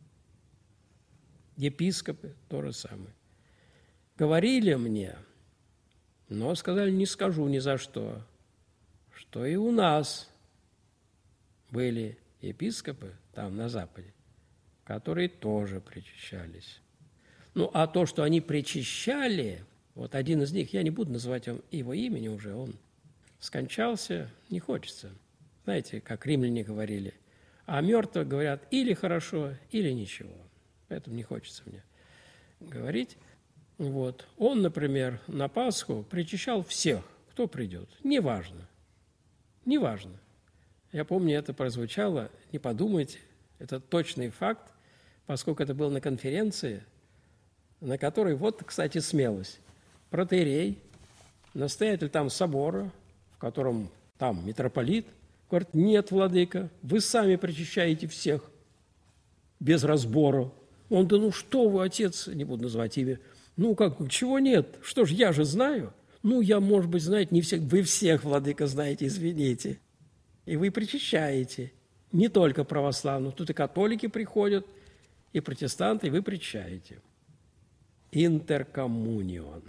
Епископы то же самое. Говорили мне, но сказали, не скажу ни за что, что и у нас были епископы там на Западе, которые тоже причащались. Ну, а то, что они причащали, вот один из них, я не буду называть его имени уже, он скончался, не хочется. Знаете, как римляне говорили, а мертвых говорят или хорошо, или ничего. Поэтому не хочется мне говорить. Вот. Он, например, на Пасху причащал всех, кто придет. Неважно. Неважно. Я помню, это прозвучало, не подумайте, это точный факт, поскольку это было на конференции, на которой, вот, кстати, смелость, протоиерей, настоятель там собора, в котором там митрополит, говорит, нет, владыка, вы сами причащаете всех без разбора. Он, да ну что вы, отец, не буду называть имя, ну как, чего нет, что ж, я же знаю. Ну, я, может быть, знаете, не всех, вы всех, владыка, знаете, извините. И вы причащаете, не только православных, тут и католики приходят, и протестанты, и вы причащаете. Интеркоммунион.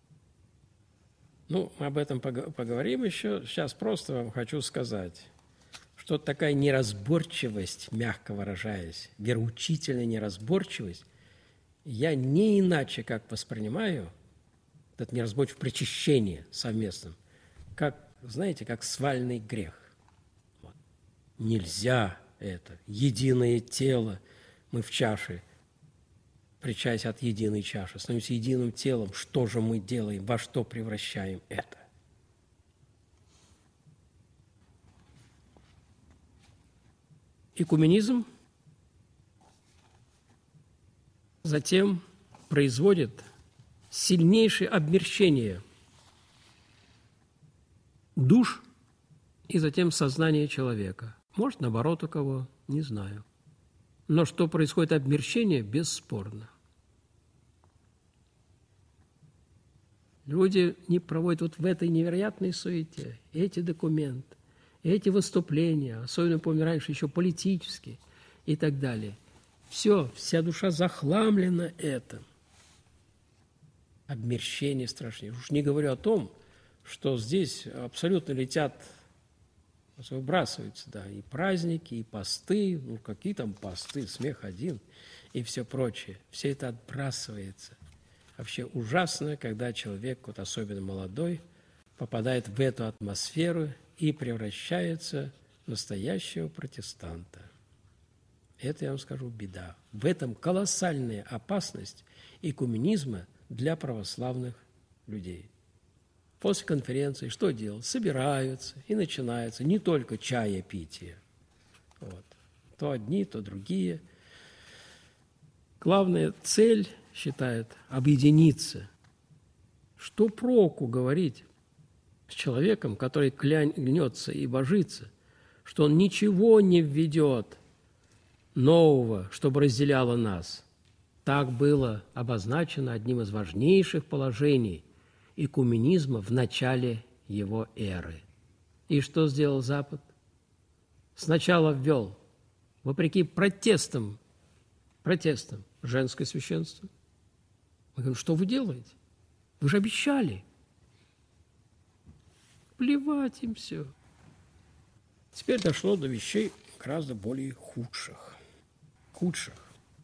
Ну, мы об этом поговорим еще. Сейчас просто вам хочу сказать, что такая неразборчивость, мягко выражаясь, вероучительная неразборчивость, я не иначе как воспринимаю этот неразборчивость в причащении совместном, как, знаете, как свальный грех. Вот. Нельзя это. Единое тело. Мы в чаше, причащаясь от единой чаши, становимся единым телом. Что же мы делаем? Во что превращаем это? Экуменизм затем производит сильнейшее обмерщение душ и затем сознания человека. Может, наоборот у кого, не знаю. Но что происходит обмерщение, бесспорно. Люди не проводят вот в этой невероятной суете эти документы, эти выступления, особенно, помню, раньше еще политические и так далее. Все, вся душа захламлена этим. Обмерщение страшнее. Уж не говорю о том, что здесь абсолютно летят, выбрасываются, да, и праздники, и посты, ну какие там посты, смех один, и все прочее. Все это отбрасывается. Вообще ужасно, когда человек, вот особенно молодой, попадает в эту атмосферу и превращается в настоящего протестанта. Это, я вам скажу, беда. В этом колоссальная опасность экуменизма для православных людей. После конференции что делают? Собираются, и начинается не только чаепитие. Вот. то одни, то другие. Главная цель, считает, объединиться. Что проку говорить с человеком, который клянется и божится, что он ничего не введет нового, чтобы разделяло нас? Так было обозначено одним из важнейших положений экуменизма в начале его эры. И что сделал Запад? Сначала ввел, вопреки протестам, протестам, женское священство. Мы говорим, что вы делаете? Вы же обещали. Плевать им все. Теперь дошло до вещей гораздо более худших. Худших.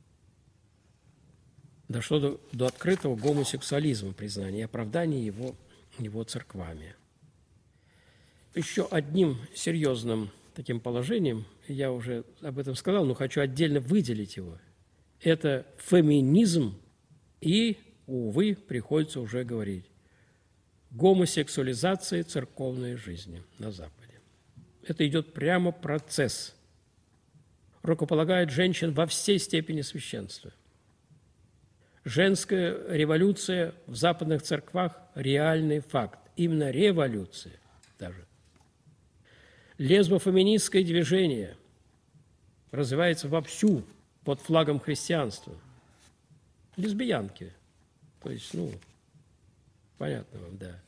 Дошло до, до открытого гомосексуализма признания и оправдания его, его церквами. Еще одним серьезным таким положением, я уже об этом сказал, но хочу отдельно выделить его, это феминизм и, увы, приходится уже говорить, гомосексуализация церковной жизни на Западе. Это идет прямо процесс. Рукополагает женщин во всей степени священства. Женская революция в западных церквах – реальный факт. Именно революция даже. Лесбофеминистское движение развивается вовсю под флагом христианства. Лесбиянки. То есть, ну, понятно вам, да.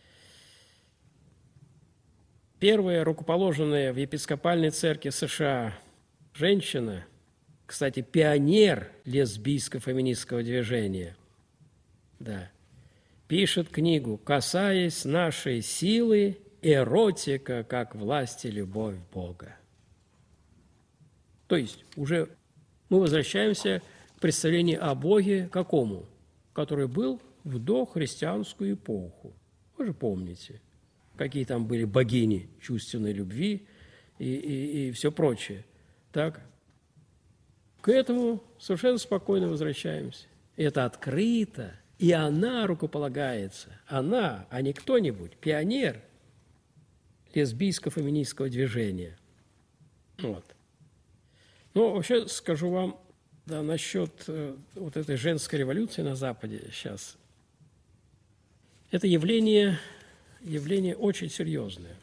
Первая рукоположенная в епископальной церкви США женщина, кстати, пионер лесбийско-феминистского движения, да, пишет книгу «Касаясь нашей силы, эротика как власть и любовь Бога». То есть уже мы возвращаемся к представлению о Боге какому? Который был в дохристианскую эпоху. Вы же помните, какие там были богини чувственной любви и, и, и все прочее. Так? К этому совершенно спокойно возвращаемся. Это открыто, и она рукополагается. Она, а не кто-нибудь, пионер лесбийско-феминистского движения. Вот. Ну, вообще скажу вам, да, насчет э, вот этой женской революции на Западе сейчас. Это явление, явление очень серьезное.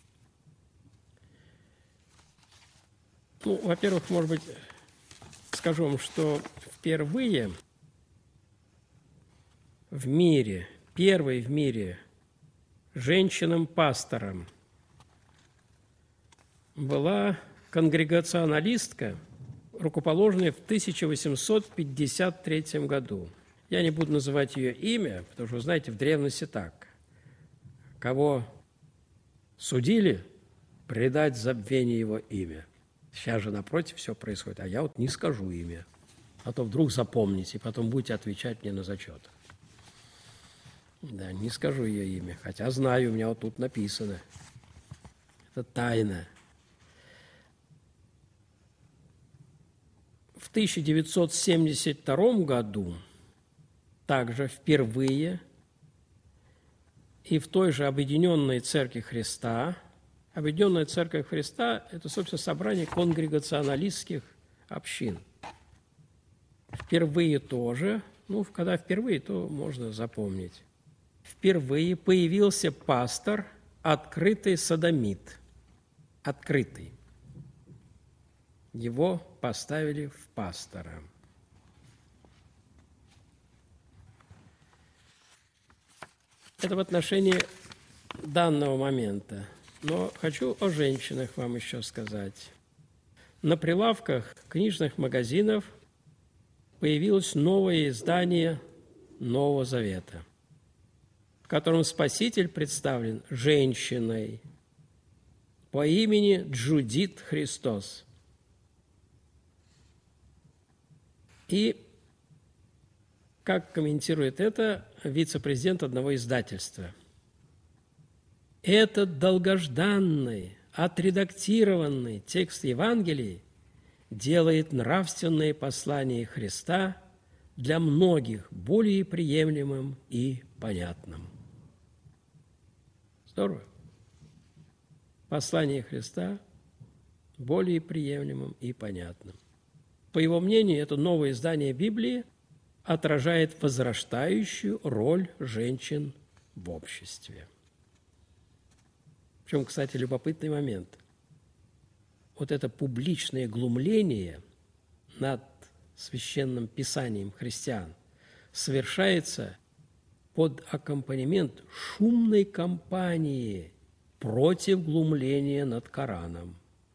Ну, во-первых, может быть, скажу вам, что впервые в мире, первой в мире женщинам-пастором была конгрегационалистка, рукоположенная в тысяча восемьсот пятьдесят третьем году. Я не буду называть ее имя, потому что, вы знаете, в древности так. Кого судили, предать забвению его имя. Сейчас же напротив все происходит, а я вот не скажу имя. А то вдруг запомните, и потом будете отвечать мне на зачет. Да, не скажу ее имя, хотя знаю, у меня вот тут написано. Это тайна. В тысяча девятьсот семьдесят втором году также впервые и в той же Объединенной Церкви Христа, Объединенная Церковь Христа – это, собственно, собрание конгрегационалистских общин. Впервые тоже, ну, когда впервые, то можно запомнить. Впервые появился пастор, открытый содомит. Открытый. Его поставили в пастора. Это в отношении данного момента. Но хочу о женщинах вам еще сказать. На прилавках книжных магазинов появилось новое издание Нового Завета, в котором Спаситель представлен женщиной по имени Джудит Христос. И, как комментирует это вице-президент одного издательства, этот долгожданный, отредактированный текст Евангелий делает нравственное послание Христа для многих более приемлемым и понятным. Здорово. Послание Христа более приемлемым и понятным. По его мнению, это новое издание Библии отражает возрастающую роль женщин в обществе. Причем, кстати, любопытный момент. Вот это публичное глумление над священным писанием христиан совершается под аккомпанемент шумной кампании против глумления над Кораном.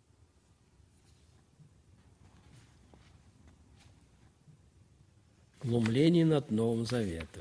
Глумление над Новым Заветом.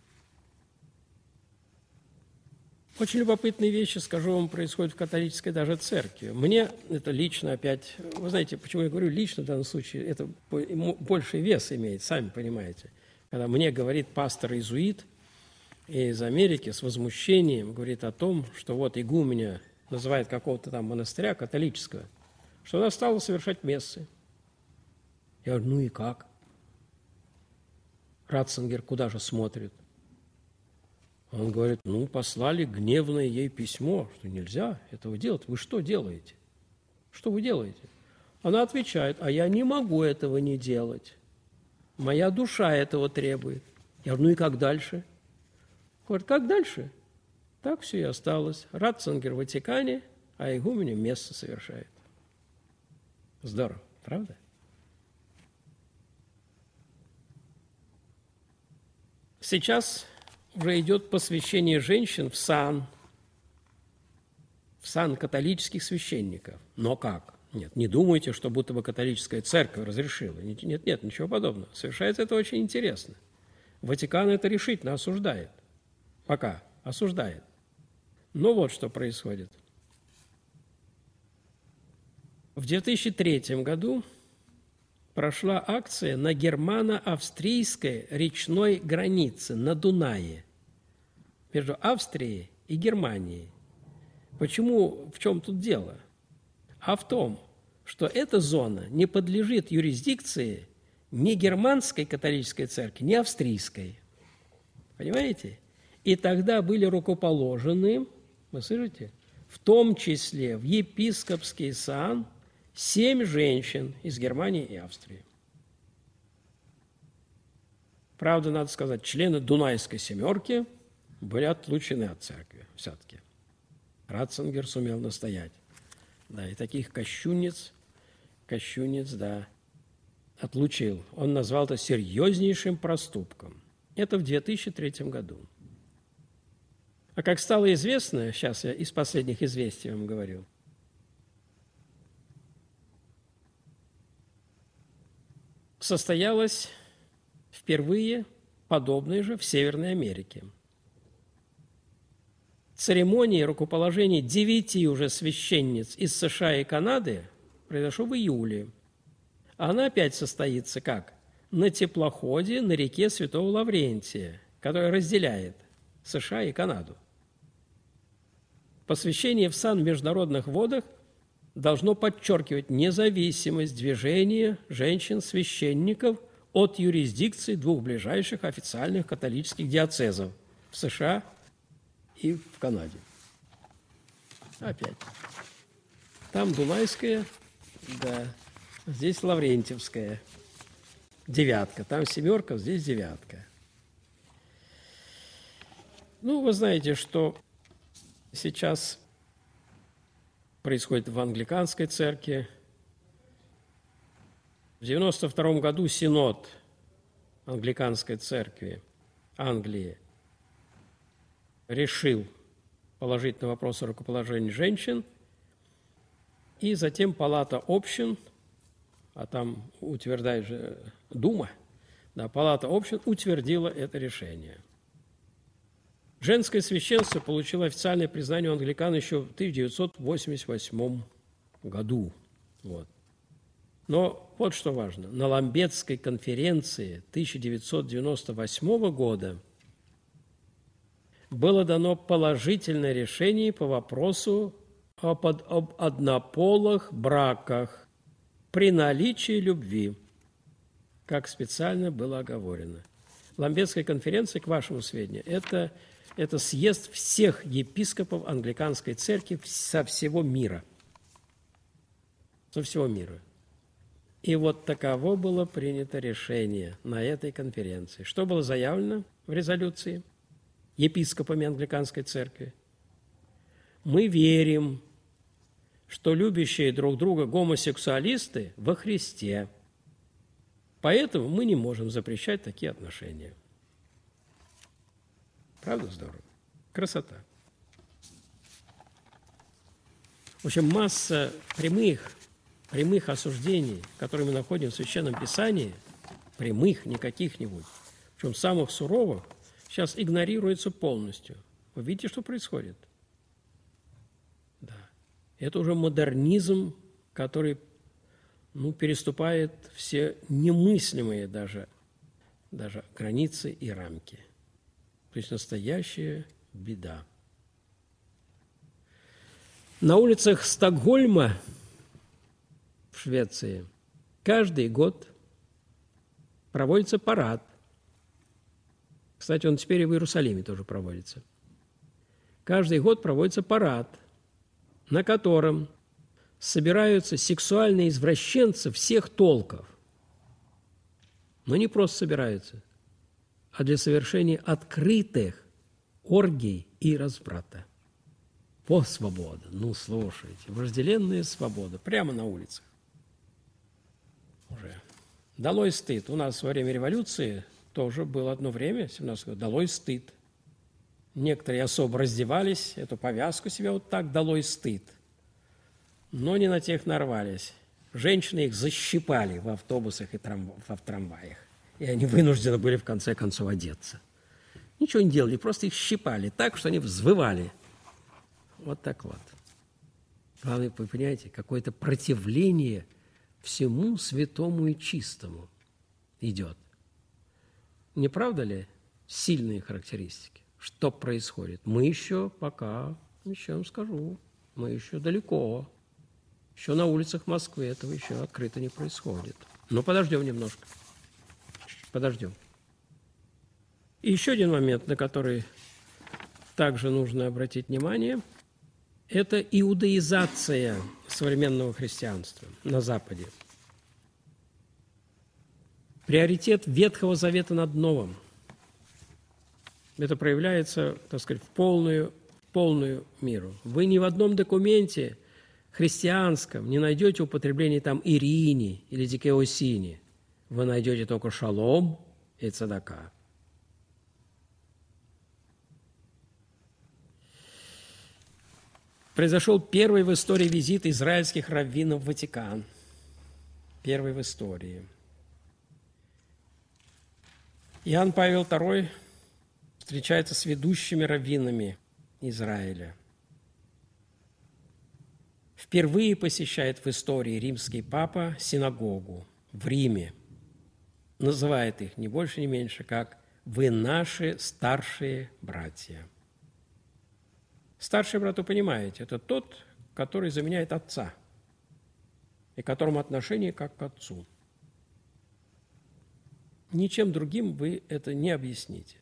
Очень любопытные вещи, скажу вам, происходят в католической даже церкви. Мне это лично опять, вы знаете, почему я говорю лично в данном случае, это больший вес имеет, сами понимаете. Когда мне говорит пастор-иезуит из Америки с возмущением, говорит о том, что вот игуменя называет какого-то там монастыря католического, что она стала совершать мессы. Я говорю, ну и как? Ратцингер куда же смотрит? Он говорит, ну, послали гневное ей письмо, что нельзя этого делать. Вы что делаете? Что вы делаете? Она отвечает, а я не могу этого не делать. Моя душа этого требует. Я говорю, ну и как дальше? Говорит, как дальше? Так все и осталось. Ратцингер в Ватикане, а игуменя мессы совершает. Здорово, правда? Сейчас уже идет посвящение женщин в сан, в сан католических священников. Но как? Нет, не думайте, что будто бы католическая церковь разрешила. Нет, нет, ничего подобного. Совершается это очень интересно. Ватикан это решительно осуждает. Пока осуждает. Но вот что происходит. В две тысячи третьем году прошла акция на германо-австрийской речной границе, на Дунае, между Австрией и Германией. Почему, в чем тут дело? А в том, что эта зона не подлежит юрисдикции ни германской католической церкви, ни австрийской. Понимаете? И тогда были рукоположены, вы слышите, в том числе в епископский сан семь женщин из Германии и Австрии. Правда, надо сказать, члены Дунайской семерки были отлучены от церкви все-таки. Ратцингер сумел настоять. Да, и таких кощунниц, кощунниц, да, отлучил. Он назвал это серьезнейшим проступком. Это в две тысячи третьем году. А как стало известно, сейчас я из последних известий вам говорю, состоялось впервые подобное же в Северной Америке. Церемония рукоположения девяти уже священниц из США и Канады произошла в июле. Она опять состоится как? На теплоходе на реке Святого Лаврентия, которая разделяет США и Канаду. Посвящение в сан в международных водах должно подчеркивать независимость движения женщин-священников от юрисдикции двух ближайших официальных католических диоцезов в США и в Канаде. Опять. Там Дунайская, да, здесь Лаврентьевская. Девятка. Там семерка, здесь девятка. Ну, вы знаете, что сейчас происходит в англиканской церкви. В девяносто втором году Синод англиканской церкви Англии решил положить на вопрос о рукоположении женщин, и затем Палата общин, а там утверждает же Дума, да, Палата общин утвердила это решение. Женское священство получило официальное признание у англикан еще в тысяча девятьсот восемьдесят восьмом году. Вот. Но вот что важно. На Ламбетской конференции тысяча девятьсот девяносто восьмого года было дано положительное решение по вопросу об, об однополых браках при наличии любви, как специально было оговорено. Ламбетская конференция, к вашему сведению, это, это съезд всех епископов англиканской церкви со всего мира. со всего мира. И вот таково было принято решение на этой конференции. Что было заявлено в резолюции епископами Англиканской церкви? Мы верим, что любящие друг друга гомосексуалисты во Христе. Поэтому мы не можем запрещать такие отношения. Правда здорово? Красота. В общем, масса прямых, прямых осуждений, которые мы находим в Священном Писании, прямых, не каких-нибудь, причем самых суровых, сейчас игнорируется полностью. Вы видите, что происходит? Да. Это уже модернизм, который, ну, переступает все немыслимые даже, даже границы и рамки. То есть настоящая беда. На улицах Стокгольма в Швеции каждый год проводится парад. Кстати, он теперь и в Иерусалиме тоже проводится. Каждый год проводится парад, на котором собираются сексуальные извращенцы всех толков. Но не просто собираются, а для совершения открытых оргий и разврата. По свободе. Ну, слушайте, вожделенная свобода прямо на улицах. Уже. Долой стыд. У нас во время революции тоже было одно время, семнадцатый год, долой стыд. Некоторые особо раздевались, эту повязку себе вот так, долой стыд. Но не на тех нарвались. Женщины их защипали в автобусах и трам... в трамваях. И они вынуждены были в конце концов одеться. Ничего не делали, просто их щипали так, что они взвывали. Вот так вот. Главное, вы понимаете, какое-то противление всему святому и чистому идет. Не правда ли сильные характеристики? Что происходит? Мы еще пока, еще вам скажу, мы еще далеко. Еще на улицах Москвы этого еще открыто не происходит. Но подождем немножко. Подождем. И еще один момент, на который также нужно обратить внимание, это иудаизация современного христианства на Западе. Приоритет Ветхого Завета над Новым. Это проявляется, так сказать, в полную, в полную меру. Вы ни в одном документе христианском не найдете употребления там Ирини или Дикеосини. Вы найдете только шалом и цадака. Произошел первый в истории визит израильских раввинов в Ватикан. Первый в истории. Иоанн Павел второй встречается с ведущими раввинами Израиля. Впервые посещает в истории римский папа синагогу в Риме. Называет их не больше, не меньше, как «Вы наши старшие братья». Старший брат, вы понимаете, это тот, который заменяет отца и которому отношение как к отцу. Ничем другим вы это не объясните.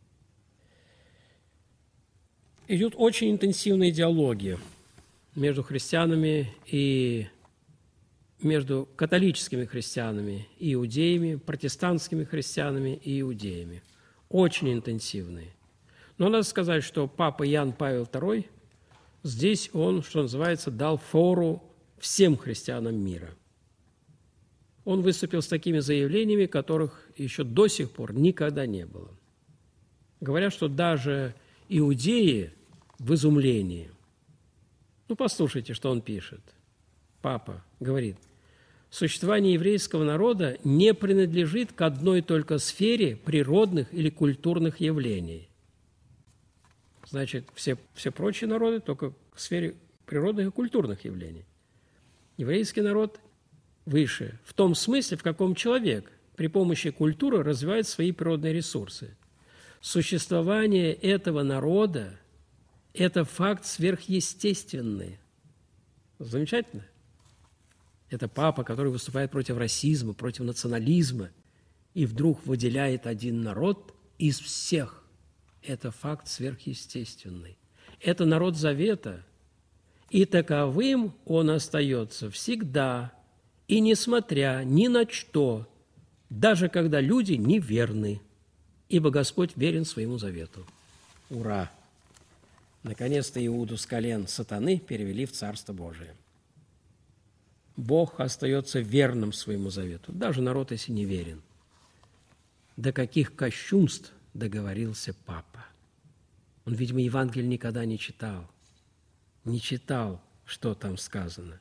Идут очень интенсивные диалоги между христианами и между католическими христианами и иудеями, протестантскими христианами и иудеями. Очень интенсивные. Но надо сказать, что папа Иоанн Павел второй здесь он, что называется, дал фору всем христианам мира. Он выступил с такими заявлениями, которых еще до сих пор никогда не было. Говорят, что даже иудеи в изумлении. Ну, послушайте, что он пишет. Папа говорит: существование еврейского народа не принадлежит к одной только сфере природных или культурных явлений. Значит, все, все прочие народы только к сфере природных и культурных явлений. Еврейский народ выше в том смысле, в каком человек при помощи культуры развивает свои природные ресурсы. Существование этого народа – это факт сверхъестественный. Замечательно? Это папа, который выступает против расизма, против национализма, и вдруг выделяет один народ из всех. Это факт сверхъестественный. Это народ Завета. И таковым он остается всегда, и несмотря ни на что, даже когда люди неверны, ибо Господь верен своему завету. Ура! Наконец-то Иуду с колен сатаны перевели в Царство Божие. Бог остается верным своему завету, даже народ, если не верен. До каких кощунств договорился папа. Он, видимо, Евангелие никогда не читал. Не читал, что там сказано.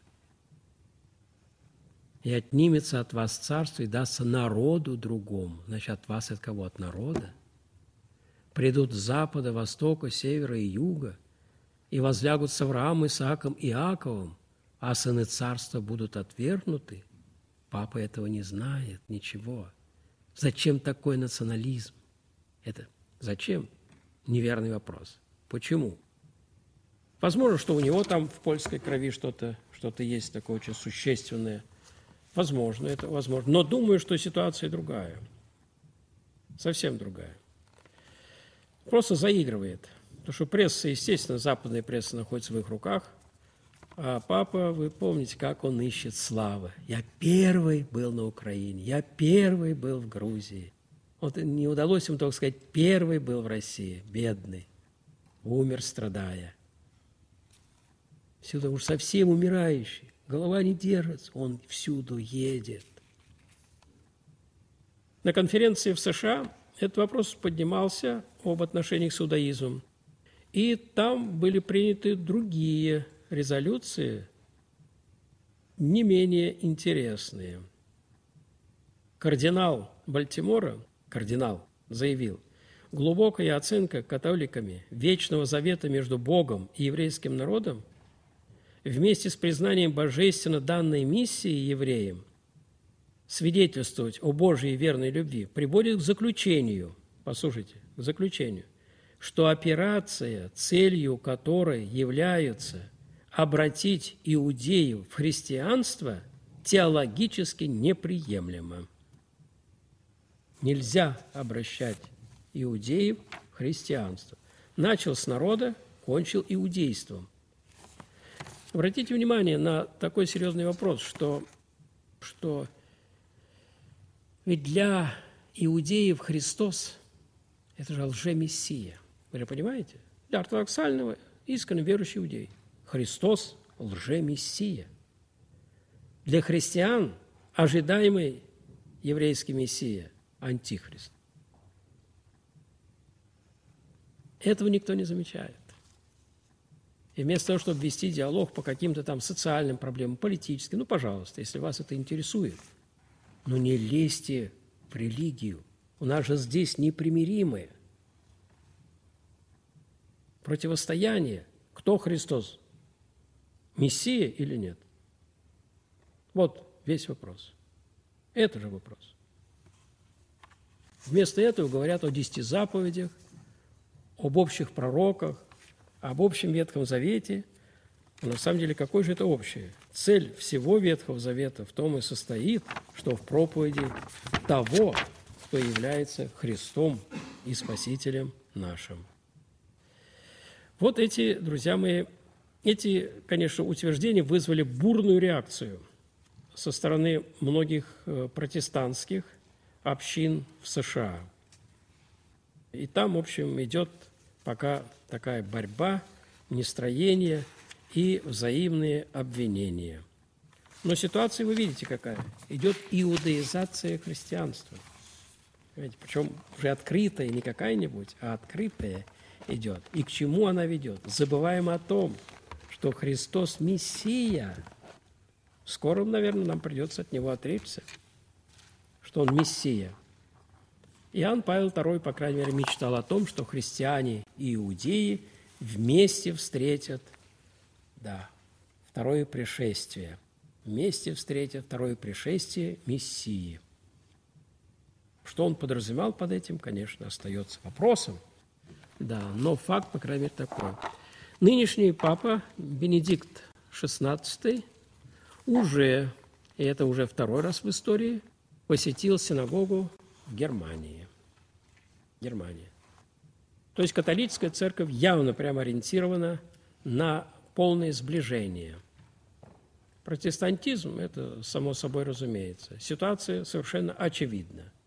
«И отнимется от вас царство, и дастся народу другому». Значит, от вас от кого? От народа. «Придут с запада, востока, севера и юга, и возлягут с Авраамом, Исааком и Иаковом, а сыны царства будут отвергнуты». Папа этого не знает, ничего. Зачем такой национализм? Это зачем? Неверный вопрос. Почему? Возможно, что у него там в польской крови что-то что-то есть такое очень существенное. Возможно, это возможно. Но думаю, что ситуация другая. Совсем другая. Просто заигрывает. Потому что пресса, естественно, западная пресса находится в их руках. А папа, вы помните, как он ищет славы. «Я первый был на Украине, я первый был в Грузии». Вот не удалось ему только сказать, первый был в России, бедный, умер, страдая. Всюду уж совсем умирающий, голова не держится, он всюду едет. На конференции в США этот вопрос поднимался об отношениях с иудаизмом. И там были приняты другие резолюции, не менее интересные. Кардинал Бальтимора, кардинал, заявил, глубокая оценка католиками Вечного Завета между Богом и еврейским народом вместе с признанием божественно данной миссии евреям свидетельствовать о Божьей верной любви приводит к заключению, послушайте, к заключению, что операция, целью которой является обратить иудеев в христианство, теологически неприемлема. Нельзя обращать иудеев в христианство. Начал с народа, кончил иудейством. Обратите внимание на такой серьезный вопрос, что, что ведь для иудеев Христос – это же лжемессия. Вы же понимаете? Для ортодоксального, искренне верующего иудея Христос – лжемессия. Для христиан ожидаемый еврейский мессия – антихрист. Этого никто не замечает. И вместо того, чтобы вести диалог по каким-то там социальным проблемам, политическим, ну, пожалуйста, если вас это интересует, но не лезьте в религию. У нас же здесь непримиримое противостояние. Кто Христос? Мессия или нет? Вот весь вопрос. Это же вопрос. Вместо этого говорят о десяти заповедях, об общих пророках, об общем Ветхом Завете. Но на самом деле, какое же это общее? Цель всего Ветхого Завета в том и состоит, что в проповеди того, кто является Христом и Спасителем нашим. Вот эти, друзья мои, эти, конечно, утверждения вызвали бурную реакцию со стороны многих протестантских общин в США. И там, в общем, идет пока такая борьба, нестроение и взаимные обвинения. Но ситуация, вы видите, какая. Идет иудаизация христианства. Понимаете? Причем уже открытая, не какая-нибудь, а открытая идет. И к чему она ведет? Забываем о том, что Христос – Мессия. Скоро, наверное, нам придется от Него отречься, что Он Мессия. Иоанн Павел второй, по крайней мере, мечтал о том, что христиане и иудеи вместе встретят, да, второе пришествие. Вместе встретят второе пришествие Мессии. Что он подразумевал под этим, конечно, остается вопросом. Да, но факт, по крайней мере, такой. Нынешний папа Бенедикт шестнадцатый уже, и это уже второй раз в истории, посетил синагогу в Германии. Германия. То есть католическая церковь явно прямо ориентирована на полное сближение. Протестантизм – это само собой разумеется. Ситуация совершенно очевидна.